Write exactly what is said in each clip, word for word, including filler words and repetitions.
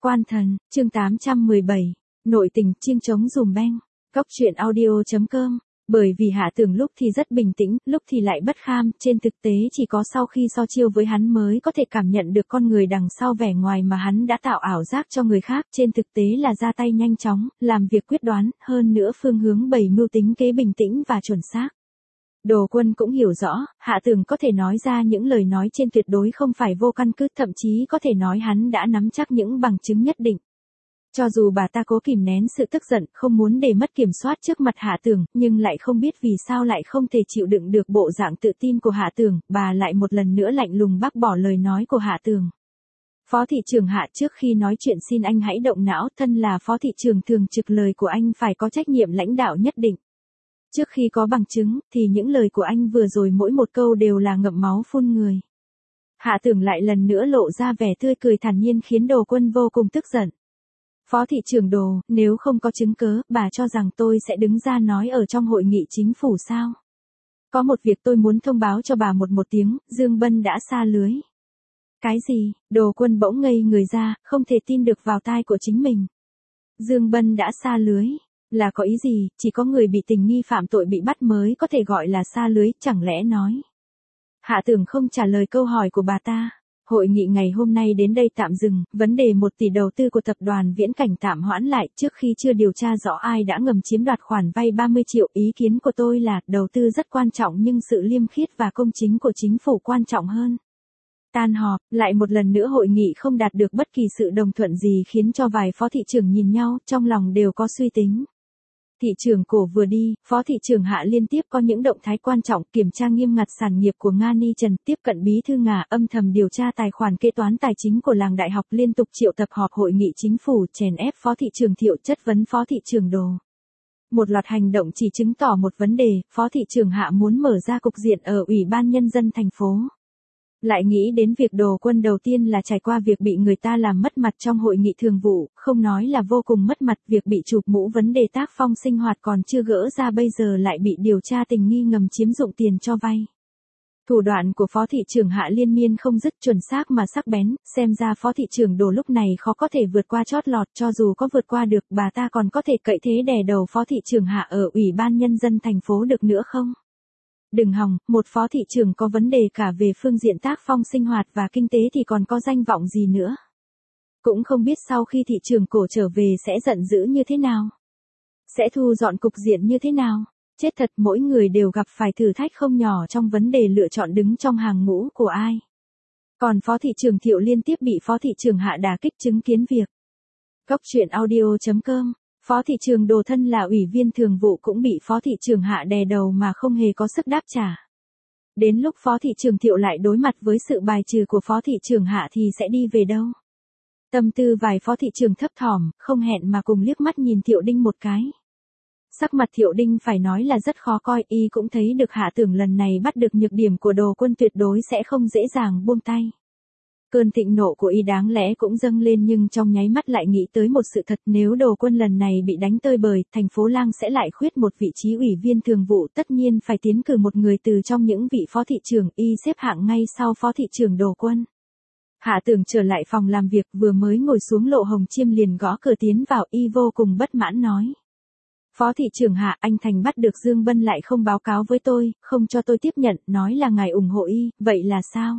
Quan thần, chương tám trăm mười bảy, nội tình chiêng trống dùm beng, góc truyện audio.com. Bởi vì Hạ Tường lúc thì rất bình tĩnh, lúc thì lại bất kham, trên thực tế chỉ có sau khi so chiêu với hắn mới có thể cảm nhận được con người đằng sau vẻ ngoài mà hắn đã tạo ảo giác cho người khác, trên thực tế là ra tay nhanh chóng, làm việc quyết đoán, hơn nữa phương hướng bày mưu tính kế bình tĩnh và chuẩn xác. Đồ Quân cũng hiểu rõ, Hạ Tường có thể nói ra những lời nói trên tuyệt đối không phải vô căn cứ, thậm chí có thể nói hắn đã nắm chắc những bằng chứng nhất định. Cho dù bà ta cố kìm nén sự tức giận, không muốn để mất kiểm soát trước mặt Hạ Tường, nhưng lại không biết vì sao lại không thể chịu đựng được bộ dạng tự tin của Hạ Tường, bà lại một lần nữa lạnh lùng bác bỏ lời nói của Hạ Tường. Phó thị trưởng Hạ, trước khi nói chuyện xin anh hãy động não, thân là phó thị trưởng thường trực, lời của anh phải có trách nhiệm lãnh đạo nhất định. Trước khi có bằng chứng, thì những lời của anh vừa rồi mỗi một câu đều là ngậm máu phun người. Hạ Tường lại lần nữa lộ ra vẻ tươi cười thản nhiên khiến Đồ Quân vô cùng tức giận. Phó thị trưởng Đồ, nếu không có chứng cớ, bà cho rằng tôi sẽ đứng ra nói ở trong hội nghị chính phủ sao? Có một việc tôi muốn thông báo cho bà một một tiếng, Dương Bân đã sa lưới. Cái gì? Đồ Quân bỗng ngây người ra, không thể tin được vào tai của chính mình. Dương Bân đã sa lưới? Là có ý gì? Chỉ có người bị tình nghi phạm tội bị bắt mới có thể gọi là sa lưới, chẳng lẽ nói? Hạ Tường không trả lời câu hỏi của bà ta. Hội nghị ngày hôm nay đến đây tạm dừng, vấn đề một tỷ đầu tư của tập đoàn Viễn Cảnh tạm hoãn lại trước khi chưa điều tra rõ ai đã ngầm chiếm đoạt khoản vay ba mươi triệu. Ý kiến của tôi là đầu tư rất quan trọng nhưng sự liêm khiết và công chính của chính phủ quan trọng hơn. Tan họp, lại một lần nữa hội nghị không đạt được bất kỳ sự đồng thuận gì khiến cho vài phó thị trưởng nhìn nhau, trong lòng đều có suy tính. Thị trưởng Cổ vừa đi, phó thị trưởng Hạ liên tiếp có những động thái quan trọng, kiểm tra nghiêm ngặt sản nghiệp của Nga Ni Trần, tiếp cận bí thư Nga, âm thầm điều tra tài khoản kế toán tài chính của làng đại học, liên tục triệu tập họp hội nghị chính phủ, chèn ép phó thị trưởng Thiệu, chất vấn phó thị trưởng Đồ. Một loạt hành động chỉ chứng tỏ một vấn đề, phó thị trưởng Hạ muốn mở ra cục diện ở Ủy ban Nhân dân thành phố. Lại nghĩ đến việc Đồ Quân đầu tiên là trải qua việc bị người ta làm mất mặt trong hội nghị thường vụ, không nói là vô cùng mất mặt, việc bị chụp mũ vấn đề tác phong sinh hoạt còn chưa gỡ ra bây giờ lại bị điều tra tình nghi ngầm chiếm dụng tiền cho vay. Thủ đoạn của phó thị trưởng Hạ liên miên không dứt, chuẩn xác mà sắc bén, xem ra phó thị trưởng Đồ lúc này khó có thể vượt qua chót lọt, cho dù có vượt qua được, bà ta còn có thể cậy thế đè đầu phó thị trưởng Hạ ở Ủy ban Nhân dân thành phố được nữa không? Đừng hòng, một phó thị trưởng có vấn đề cả về phương diện tác phong sinh hoạt và kinh tế thì còn có danh vọng gì nữa. Cũng không biết sau khi thị trưởng Cổ trở về sẽ giận dữ như thế nào. Sẽ thu dọn cục diện như thế nào. Chết thật, mỗi người đều gặp phải thử thách không nhỏ trong vấn đề lựa chọn đứng trong hàng ngũ của ai. Còn phó thị trưởng Thiệu liên tiếp bị phó thị trưởng Hạ đả kích, chứng kiến việc. Góc truyện audio.com. Phó thị trưởng Đồ thân là ủy viên thường vụ cũng bị phó thị trưởng Hạ đè đầu mà không hề có sức đáp trả. Đến lúc phó thị trưởng Thiệu lại đối mặt với sự bài trừ của phó thị trưởng Hạ thì sẽ đi về đâu? Tâm tư vài phó thị trưởng thấp thỏm, không hẹn mà cùng liếc mắt nhìn Thiệu Đinh một cái. Sắc mặt Thiệu Đinh phải nói là rất khó coi, y cũng thấy được Hạ Tường lần này bắt được nhược điểm của Đồ Quân tuyệt đối sẽ không dễ dàng buông tay. Cơn thịnh nộ của y đáng lẽ cũng dâng lên nhưng trong nháy mắt lại nghĩ tới một sự thật, nếu Đồ Quân lần này bị đánh tơi bời, thành phố Lang sẽ lại khuyết một vị trí ủy viên thường vụ, tất nhiên phải tiến cử một người từ trong những vị phó thị trưởng, y xếp hạng ngay sau phó thị trưởng Đồ Quân. Hạ Tường trở lại phòng làm việc, vừa mới ngồi xuống Lộ Hồng Chiêm liền gõ cửa tiến vào, y vô cùng bất mãn nói. Phó thị trưởng Hạ, anh Thành bắt được Dương Bân lại không báo cáo với tôi, không cho tôi tiếp nhận, nói là ngài ủng hộ y, vậy là sao?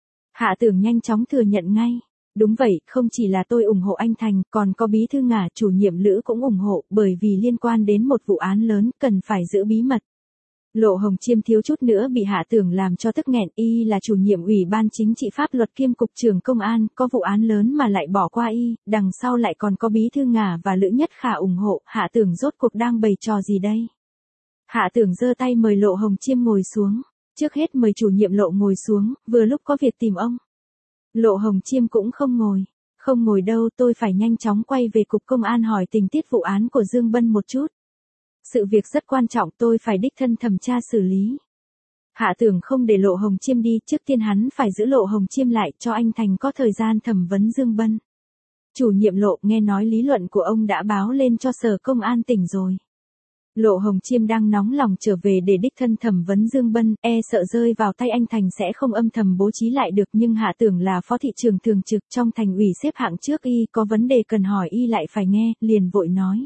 Hạ Tường nhanh chóng thừa nhận ngay. Đúng vậy, không chỉ là tôi ủng hộ anh Thành, còn có bí thư Ngà, chủ nhiệm Lữ cũng ủng hộ, bởi vì liên quan đến một vụ án lớn, cần phải giữ bí mật. Lộ Hồng Chiêm thiếu chút nữa bị Hạ Tường làm cho tức nghẹn, y là chủ nhiệm Ủy ban Chính trị Pháp luật kiêm cục trưởng công an, có vụ án lớn mà lại bỏ qua y, đằng sau lại còn có bí thư Ngà và Lữ Nhất Khả ủng hộ, Hạ Tường rốt cuộc đang bày trò gì đây? Hạ Tường giơ tay mời Lộ Hồng Chiêm ngồi xuống. Trước hết mời chủ nhiệm Lộ ngồi xuống, vừa lúc có việc tìm ông. Lộ Hồng Chiêm cũng không ngồi. Không ngồi đâu, tôi phải nhanh chóng quay về cục công an hỏi tình tiết vụ án của Dương Bân một chút. Sự việc rất quan trọng, tôi phải đích thân thẩm tra xử lý. Hạ Tường không để Lộ Hồng Chiêm đi, trước tiên hắn phải giữ Lộ Hồng Chiêm lại cho anh Thành có thời gian thẩm vấn Dương Bân. Chủ nhiệm Lộ, nghe nói lý luận của ông đã báo lên cho sở công an tỉnh rồi. Lộ Hồng Chiêm đang nóng lòng trở về để đích thân thẩm vấn Dương Bân, e sợ rơi vào tay anh Thành sẽ không âm thầm bố trí lại được, nhưng Hạ Tưởng là phó thị trưởng thường trực trong thành ủy xếp hạng trước y, có vấn đề cần hỏi y lại phải nghe, liền vội nói.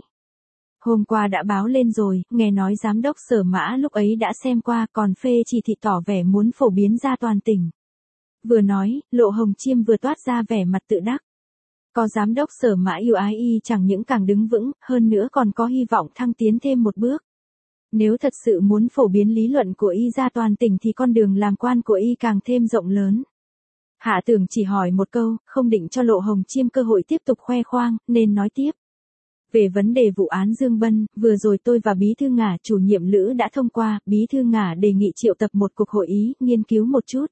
Hôm qua đã báo lên rồi, nghe nói giám đốc Sở Mã lúc ấy đã xem qua, còn phê chỉ thị tỏ vẻ muốn phổ biến ra toàn tỉnh. Vừa nói, Lộ Hồng Chiêm vừa toát ra vẻ mặt tự đắc. Có giám đốc Sở Mã yêu ái y chẳng những càng đứng vững, hơn nữa còn có hy vọng thăng tiến thêm một bước. Nếu thật sự muốn phổ biến lý luận của y ra toàn tỉnh thì con đường làm quan của y càng thêm rộng lớn. Hạ Tưởng chỉ hỏi một câu, không định cho Lộ Hồng Chiêm cơ hội tiếp tục khoe khoang, nên nói tiếp. Về vấn đề vụ án Dương Bân, vừa rồi tôi và Bí thư Ngả chủ nhiệm Lữ đã thông qua, Bí thư Ngả đề nghị triệu tập một cuộc hội ý, nghiên cứu một chút.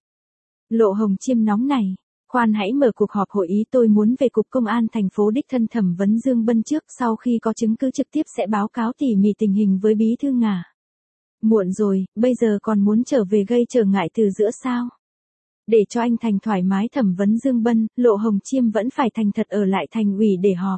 Lộ Hồng Chiêm nóng này. Khoan hãy mở cuộc họp hội ý, tôi muốn về cục công an thành phố đích thân thẩm vấn Dương Bân trước, sau khi có chứng cứ trực tiếp sẽ báo cáo tỉ mỉ tình hình với Bí thư Ngả. Muộn rồi, bây giờ còn muốn trở về gây trở ngại từ giữa sao? Để cho anh Thành thoải mái thẩm vấn Dương Bân, Lộ Hồng Chiêm vẫn phải thành thật ở lại thành ủy để họp.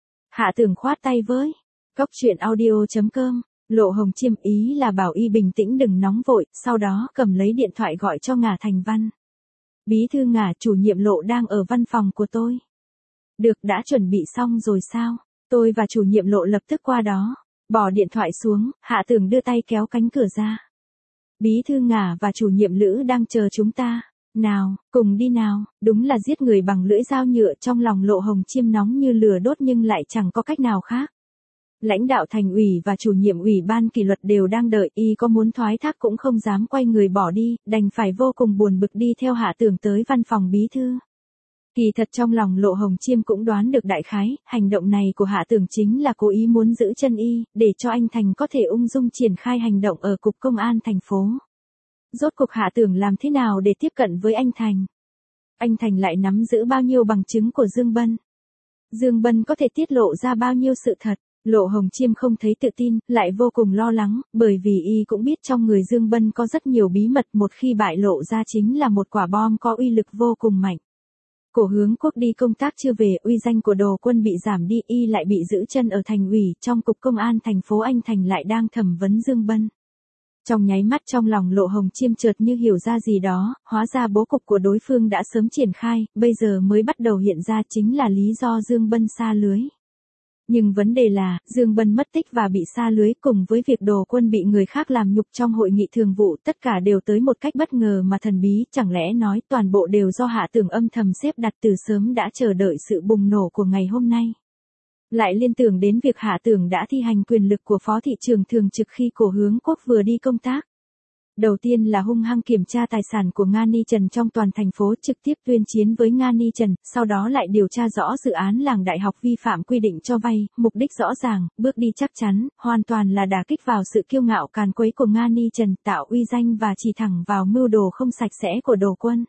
Hạ Tưởng khoát tay với. Cóc truyện audio chấm com. Lộ Hồng Chiêm ý là bảo y bình tĩnh đừng nóng vội, sau đó cầm lấy điện thoại gọi cho Ngả Thành Văn. Bí thư Ngả, chủ nhiệm Lộ đang ở văn phòng của tôi. Được, đã chuẩn bị xong rồi sao? Tôi và chủ nhiệm Lộ lập tức qua đó. Bỏ điện thoại xuống, Hạ Tưởng đưa tay kéo cánh cửa ra. Bí thư Ngả và chủ nhiệm Lữ đang chờ chúng ta. Nào, cùng đi nào, đúng là giết người bằng lưỡi dao nhựa, trong lòng Lộ Hồng Chiêm nóng như lửa đốt nhưng lại chẳng có cách nào khác. Lãnh đạo thành ủy và chủ nhiệm ủy ban kỷ luật đều đang đợi, y có muốn thoái thác cũng không dám quay người bỏ đi, đành phải vô cùng buồn bực đi theo Hạ Tưởng tới văn phòng bí thư. Kỳ thật trong lòng Lộ Hồng Chiêm cũng đoán được đại khái, hành động này của Hạ Tưởng chính là cố ý muốn giữ chân y, để cho anh Thành có thể ung dung triển khai hành động ở cục công an thành phố. Rốt cuộc Hạ Tưởng làm thế nào để tiếp cận với anh Thành? Anh Thành lại nắm giữ bao nhiêu bằng chứng của Dương Bân? Dương Bân có thể tiết lộ ra bao nhiêu sự thật? Lộ Hồng Chiêm không thấy tự tin, lại vô cùng lo lắng, bởi vì y cũng biết trong người Dương Bân có rất nhiều bí mật, một khi bại lộ ra chính là một quả bom có uy lực vô cùng mạnh. Cổ Hướng Quốc đi công tác chưa về, uy danh của Đồ Quân bị giảm đi, y lại bị giữ chân ở thành ủy, trong cục công an thành phố anh Thành lại đang thẩm vấn Dương Bân. Trong nháy mắt trong lòng Lộ Hồng Chiêm chợt như hiểu ra gì đó, hóa ra bố cục của đối phương đã sớm triển khai, bây giờ mới bắt đầu hiện ra chính là lý do Dương Bân sa lưới. Nhưng vấn đề là, Dương Bân mất tích và bị sa lưới cùng với việc Đồ Quân bị người khác làm nhục trong hội nghị thường vụ, tất cả đều tới một cách bất ngờ mà thần bí, chẳng lẽ nói toàn bộ đều do Hạ Tưởng âm thầm xếp đặt từ sớm đã chờ đợi sự bùng nổ của ngày hôm nay. Lại liên tưởng đến việc Hạ Tưởng đã thi hành quyền lực của phó thị trưởng thường trực khi Cổ Hướng Quốc vừa đi công tác. Đầu tiên là hung hăng kiểm tra tài sản của Nga Ni Trần trong toàn thành phố, trực tiếp tuyên chiến với Nga Ni Trần, sau đó lại điều tra rõ dự án làng đại học vi phạm quy định cho vay, mục đích rõ ràng, bước đi chắc chắn, hoàn toàn là đả kích vào sự kiêu ngạo càn quấy của Nga Ni Trần, tạo uy danh và chỉ thẳng vào mưu đồ không sạch sẽ của Đồ Quân.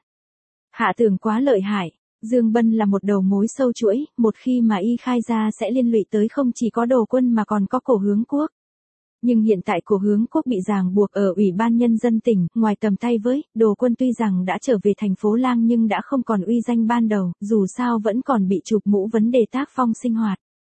Hạ Tưởng quá lợi hại. Dương Bân là một đầu mối sâu chuỗi, một khi mà y khai ra sẽ liên lụy tới không chỉ có Đồ Quân mà còn có Cổ Hướng Quốc. Nhưng hiện tại Cổ Hướng Quốc bị ràng buộc ở Ủy ban Nhân dân tỉnh, ngoài tầm tay với, Đồ Quân tuy rằng đã trở về thành phố Lang nhưng đã không còn uy danh ban đầu, dù sao vẫn còn bị chụp mũ vấn đề tác phong sinh hoạt.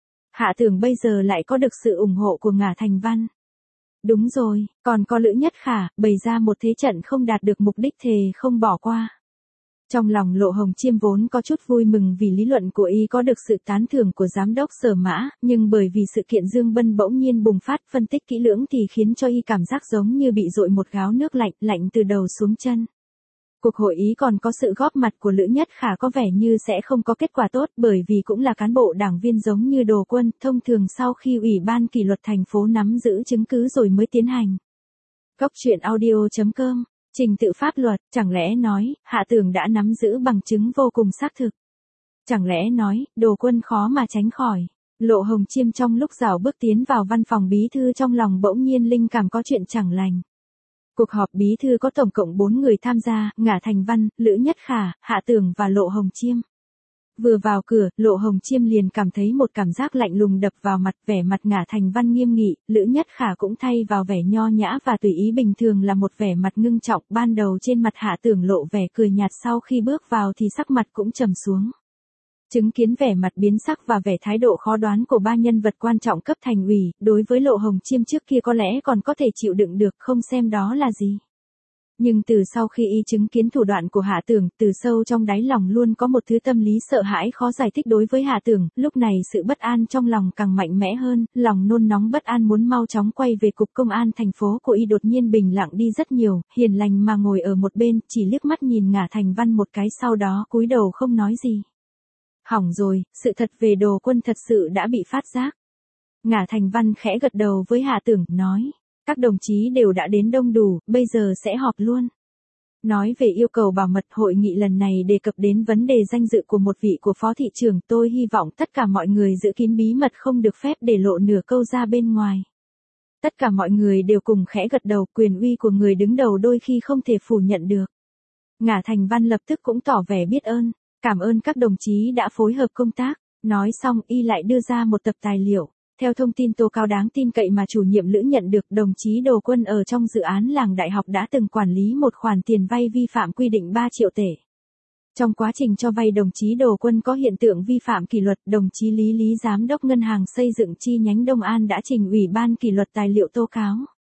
Hạ Tưởng bây giờ lại có được sự ủng hộ của Ngả Thành Văn. Đúng rồi, còn có Lữ Nhất Khả, bày ra một thế trận không đạt được mục đích thề không bỏ qua. Trong lòng Lộ Hồng Chiêm vốn có chút vui mừng vì lý luận của y có được sự tán thưởng của giám đốc Sở Mã, nhưng bởi vì sự kiện Dương Bân bỗng nhiên bùng phát, phân tích kỹ lưỡng thì khiến cho y cảm giác giống như bị dội một gáo nước lạnh, lạnh từ đầu xuống chân. Cuộc hội ý còn có sự góp mặt của Lữ Nhất Khả có vẻ như sẽ không có kết quả tốt, bởi vì cũng là cán bộ đảng viên giống như Đồ Quân, thông thường sau khi Ủy ban kỷ luật thành phố nắm giữ chứng cứ rồi mới tiến hành. Cóc truyện audio chấm com. Trình tự pháp luật, chẳng lẽ nói, Hạ Tưởng đã nắm giữ bằng chứng vô cùng xác thực. Chẳng lẽ nói, Đồ Quân khó mà tránh khỏi. Lộ Hồng Chiêm trong lúc rảo bước tiến vào văn phòng bí thư trong lòng bỗng nhiên linh cảm có chuyện chẳng lành. Cuộc họp bí thư có tổng cộng bốn người tham gia, Ngả Thành Văn, Lữ Nhất Khả, Hạ Tưởng và Lộ Hồng Chiêm. Vừa vào cửa, Lộ Hồng Chiêm liền cảm thấy một cảm giác lạnh lùng đập vào mặt, vẻ mặt Ngả Thành Văn nghiêm nghị, Lữ Nhất Khả cũng thay vào vẻ nho nhã và tùy ý bình thường là một vẻ mặt ngưng trọng, ban đầu trên mặt Hạ Tưởng lộ vẻ cười nhạt, sau khi bước vào thì sắc mặt cũng trầm xuống. Chứng kiến vẻ mặt biến sắc và vẻ thái độ khó đoán của ba nhân vật quan trọng cấp thành ủy, đối với Lộ Hồng Chiêm trước kia có lẽ còn có thể chịu đựng được, không xem đó là gì. Nhưng từ sau khi y chứng kiến thủ đoạn của Hạ Tưởng, từ sâu trong đáy lòng luôn có một thứ tâm lý sợ hãi khó giải thích đối với Hạ Tưởng, lúc này sự bất an trong lòng càng mạnh mẽ hơn, lòng nôn nóng bất an muốn mau chóng quay về cục công an thành phố của y đột nhiên bình lặng đi rất nhiều, hiền lành mà ngồi ở một bên, chỉ liếc mắt nhìn Ngả Thành Văn một cái sau đó cúi đầu không nói gì. Hỏng rồi, sự thật về Đồ Quân thật sự đã bị phát giác. Ngả Thành Văn khẽ gật đầu với Hạ Tưởng, nói. Các đồng chí đều đã đến đông đủ, bây giờ sẽ họp luôn. Nói về yêu cầu bảo mật, hội nghị lần này đề cập đến vấn đề danh dự của một vị của phó thị trưởng, tôi hy vọng tất cả mọi người giữ kín bí mật, không được phép để lộ nửa câu ra bên ngoài. Tất cả mọi người đều cùng khẽ gật đầu, quyền uy của người đứng đầu đôi khi không thể phủ nhận được. Ngả Thành Văn lập tức cũng tỏ vẻ biết ơn, cảm ơn các đồng chí đã phối hợp công tác. Nói xong y lại đưa ra một tập tài liệu. Theo thông tin tố cáo đáng tin cậy mà chủ nhiệm Lữ nhận được, đồng chí Đồ Quân ở trong dự án làng đại học đã từng quản lý một khoản tiền vay vi phạm quy định ba triệu tệ. Trong quá trình cho vay đồng chí Đồ Quân có hiện tượng vi phạm kỷ luật, đồng chí Lý Lý Giám đốc Ngân hàng Xây dựng chi nhánh Đông An đã trình Ủy ban kỷ luật tài liệu tố cáo.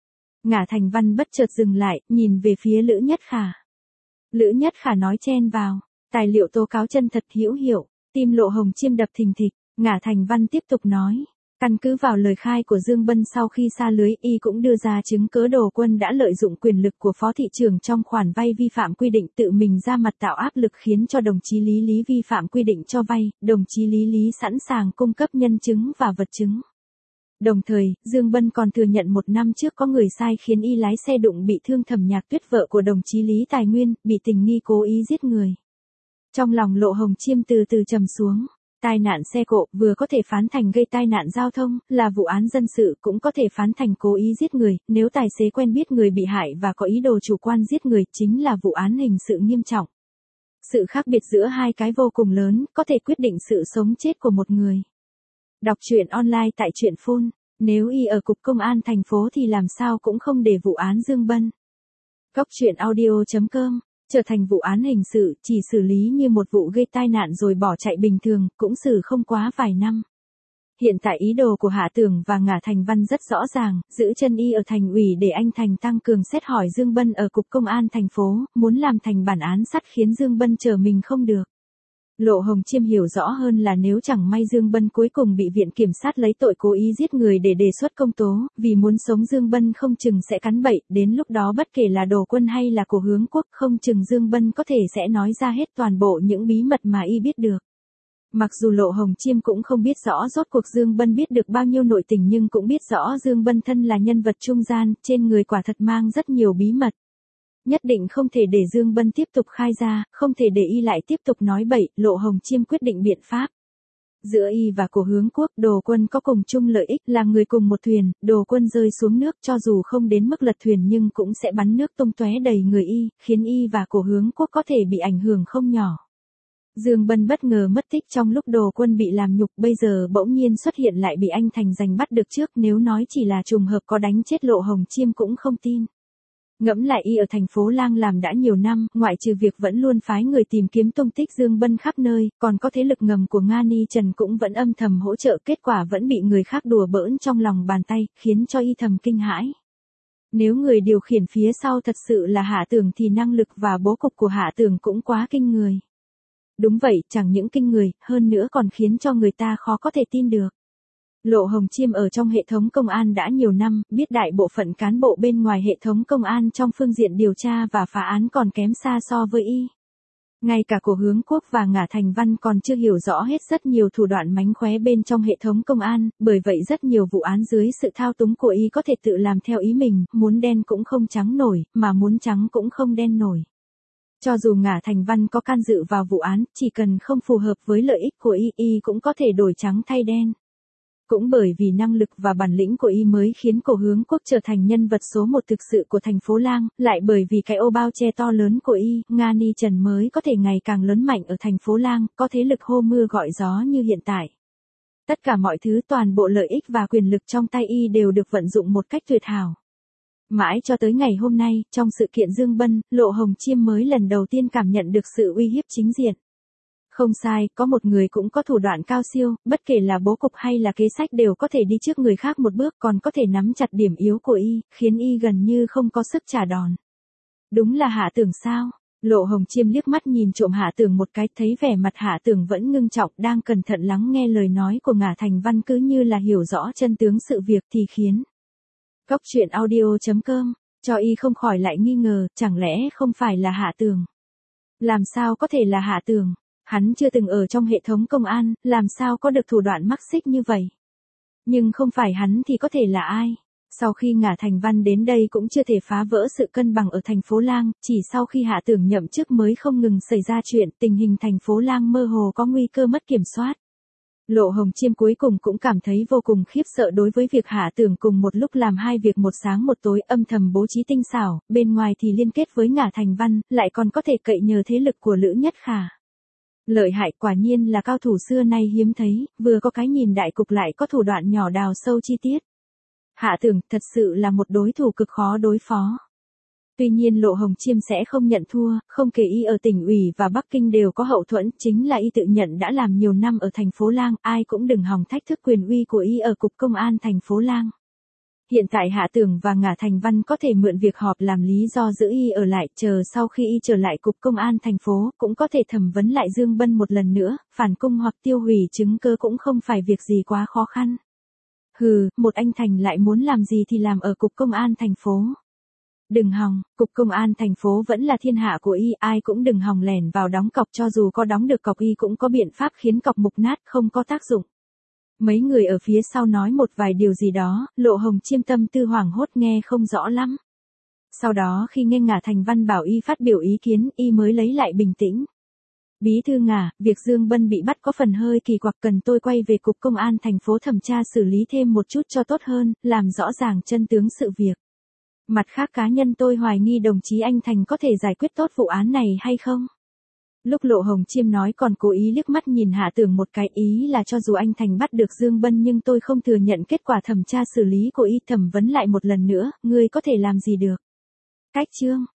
Ngả Thành Văn bất chợt dừng lại, nhìn về phía Lữ Nhất Khả. Lữ Nhất Khả nói chen vào, tài liệu tố cáo chân thật hữu hiệu, tim Lộ Hồng Chiêm đập thình thịch. Ngả Thành Văn tiếp tục nói. Căn cứ vào lời khai của Dương Bân sau khi sa lưới, y cũng đưa ra chứng cớ Đồ Quân đã lợi dụng quyền lực của phó thị trưởng trong khoản vay vi phạm quy định, tự mình ra mặt tạo áp lực khiến cho đồng chí Lý Lý vi phạm quy định cho vay, đồng chí Lý Lý sẵn sàng cung cấp nhân chứng và vật chứng. Đồng thời, Dương Bân còn thừa nhận một năm trước có người sai khiến y lái xe đụng bị thương Thẩm Nhạc Tuyết, vợ của đồng chí Lý Tài Nguyên, bị tình nghi cố ý giết người. Trong lòng Lộ Hồng Chiêm từ từ trầm xuống. Tai nạn xe cộ vừa có thể phán thành gây tai nạn giao thông, là vụ án dân sự, cũng có thể phán thành cố ý giết người, nếu tài xế quen biết người bị hại và có ý đồ chủ quan giết người, chính là vụ án hình sự nghiêm trọng. Sự khác biệt giữa hai cái vô cùng lớn, có thể quyết định sự sống chết của một người. Đọc truyện online tại Truyện Phone, nếu y ở cục công an thành phố thì làm sao cũng không để vụ án Dương Bân. Góc truyện audio chấm com trở thành vụ án hình sự, chỉ xử lý như một vụ gây tai nạn rồi bỏ chạy bình thường, cũng xử không quá vài năm. Hiện tại ý đồ của Hạ Tưởng và Ngả Thành Văn rất rõ ràng, giữ chân y ở thành ủy để anh Thành tăng cường xét hỏi Dương Bân ở cục công an thành phố, muốn làm thành bản án sắt khiến Dương Bân chờ mình không được. Lộ Hồng Chiêm hiểu rõ hơn là nếu chẳng may Dương Bân cuối cùng bị viện kiểm sát lấy tội cố ý giết người để đề xuất công tố, vì muốn sống Dương Bân không chừng sẽ cắn bậy, đến lúc đó bất kể là Đồ Quân hay là của Hướng Quốc, không chừng Dương Bân có thể sẽ nói ra hết toàn bộ những bí mật mà y biết được. Mặc dù Lộ Hồng Chiêm cũng không biết rõ rốt cuộc Dương Bân biết được bao nhiêu nội tình, nhưng cũng biết rõ Dương Bân thân là nhân vật trung gian, trên người quả thật mang rất nhiều bí mật. Nhất định không thể để Dương Bân tiếp tục khai ra, không thể để y lại tiếp tục nói bậy, Lộ Hồng Chiêm quyết định biện pháp. Giữa y và của Hướng Quốc, Đồ Quân có cùng chung lợi ích, là người cùng một thuyền, Đồ Quân rơi xuống nước cho dù không đến mức lật thuyền nhưng cũng sẽ bắn nước tung tóe đầy người y, khiến y và của Hướng Quốc có thể bị ảnh hưởng không nhỏ. Dương Bân bất ngờ mất tích trong lúc Đồ Quân bị làm nhục, bây giờ bỗng nhiên xuất hiện lại bị anh Thành giành bắt được trước, nếu nói chỉ là trùng hợp có đánh chết Lộ Hồng Chiêm cũng không tin. Ngẫm lại y ở thành phố Lang làm đã nhiều năm, ngoại trừ việc vẫn luôn phái người tìm kiếm tung tích Dương Bân khắp nơi, còn có thế lực ngầm của Nga Ni Trần cũng vẫn âm thầm hỗ trợ, kết quả vẫn bị người khác đùa bỡn trong lòng bàn tay, khiến cho y thầm kinh hãi. Nếu người điều khiển phía sau thật sự là Hạ Tưởng thì năng lực và bố cục của Hạ Tưởng cũng quá kinh người. Đúng vậy, chẳng những kinh người, hơn nữa còn khiến cho người ta khó có thể tin được. Lộ Hồng Chiêm ở trong hệ thống công an đã nhiều năm, biết đại bộ phận cán bộ bên ngoài hệ thống công an trong phương diện điều tra và phá án còn kém xa so với y. Ngay cả của Hướng Quốc và Ngả Thành Văn còn chưa hiểu rõ hết rất nhiều thủ đoạn mánh khóe bên trong hệ thống công an, bởi vậy rất nhiều vụ án dưới sự thao túng của y có thể tự làm theo ý mình, muốn đen cũng không trắng nổi, mà muốn trắng cũng không đen nổi. Cho dù Ngả Thành Văn có can dự vào vụ án, chỉ cần không phù hợp với lợi ích của y, y cũng có thể đổi trắng thay đen. Cũng bởi vì năng lực và bản lĩnh của y mới khiến Cổ Hướng Quốc trở thành nhân vật số một thực sự của thành phố Lang, lại bởi vì cái ô bao che to lớn của y, Nga Ni Trần mới có thể ngày càng lớn mạnh ở thành phố Lang, có thế lực hô mưa gọi gió như hiện tại. Tất cả mọi thứ, toàn bộ lợi ích và quyền lực trong tay y đều được vận dụng một cách tuyệt hảo. Mãi cho tới ngày hôm nay, trong sự kiện Dương Bân, Lộ Hồng Chiêm mới lần đầu tiên cảm nhận được sự uy hiếp chính diện. Không sai, có một người cũng có thủ đoạn cao siêu, bất kể là bố cục hay là kế sách đều có thể đi trước người khác một bước, còn có thể nắm chặt điểm yếu của y, khiến y gần như không có sức trả đòn. Đúng là Hạ Tưởng sao? Lộ Hồng Chiêm liếc mắt nhìn trộm Hạ Tưởng một cái, thấy vẻ mặt Hạ Tưởng vẫn ngưng trọng, đang cẩn thận lắng nghe lời nói của Ngả Thành Văn, cứ như là hiểu rõ chân tướng sự việc, thì khiến Cốc truyện audio chấm com cho y không khỏi lại nghi ngờ, chẳng lẽ không phải là Hạ Tưởng? Làm sao có thể là Hạ Tưởng? Hắn chưa từng ở trong hệ thống công an, làm sao có được thủ đoạn mắc xích như vậy? Nhưng không phải hắn thì có thể là ai? Sau khi Ngả Thành Văn đến đây cũng chưa thể phá vỡ sự cân bằng ở thành phố Lang, chỉ sau khi Hạ Tưởng nhậm chức mới không ngừng xảy ra chuyện, tình hình thành phố Lang mơ hồ có nguy cơ mất kiểm soát. Lộ Hồng Chiêm cuối cùng cũng cảm thấy vô cùng khiếp sợ đối với việc Hạ Tưởng cùng một lúc làm hai việc một sáng một tối, âm thầm bố trí tinh xảo, bên ngoài thì liên kết với Ngả Thành Văn, lại còn có thể cậy nhờ thế lực của Lữ Nhất Khả. Lợi hại, quả nhiên là cao thủ xưa nay hiếm thấy, vừa có cái nhìn đại cục lại có thủ đoạn nhỏ đào sâu chi tiết. Hạ Tưởng thật sự là một đối thủ cực khó đối phó. Tuy nhiên Lộ Hồng Chiêm sẽ không nhận thua, không kể y ở tỉnh ủy và Bắc Kinh đều có hậu thuẫn, chính là y tự nhận đã làm nhiều năm ở thành phố Lang, ai cũng đừng hòng thách thức quyền uy của y ở cục công an thành phố Lang. Hiện tại Hạ Tưởng và Ngả Thành Văn có thể mượn việc họp làm lý do giữ y ở lại, chờ sau khi y trở lại cục công an thành phố, cũng có thể thẩm vấn lại Dương Bân một lần nữa, phản cung hoặc tiêu hủy chứng cứ cũng không phải việc gì quá khó khăn. Hừ, một anh Thành lại muốn làm gì thì làm ở cục công an thành phố. Đừng hòng, cục công an thành phố vẫn là thiên hạ của y, ai cũng đừng hòng lẻn vào đóng cọc, cho dù có đóng được cọc y cũng có biện pháp khiến cọc mục nát, không có tác dụng. Mấy người ở phía sau nói một vài điều gì đó, Lộ Hồng Chiêm tâm tư hoảng hốt nghe không rõ lắm. Sau đó khi nghe Ngả Thành Văn bảo y phát biểu ý kiến, y mới lấy lại bình tĩnh. Bí thư Ngả, việc Dương Bân bị bắt có phần hơi kỳ quặc, cần tôi quay về cục công an thành phố thẩm tra xử lý thêm một chút cho tốt hơn, làm rõ ràng chân tướng sự việc. Mặt khác cá nhân tôi hoài nghi đồng chí anh Thành có thể giải quyết tốt vụ án này hay không? Lúc Lộ Hồng Chiêm nói còn cố ý liếc mắt nhìn Hạ Tưởng một cái, ý là cho dù anh Thành bắt được Dương Bân nhưng tôi không thừa nhận kết quả thẩm tra xử lý của y, thẩm vấn lại một lần nữa, ngươi có thể làm gì được? Cách chương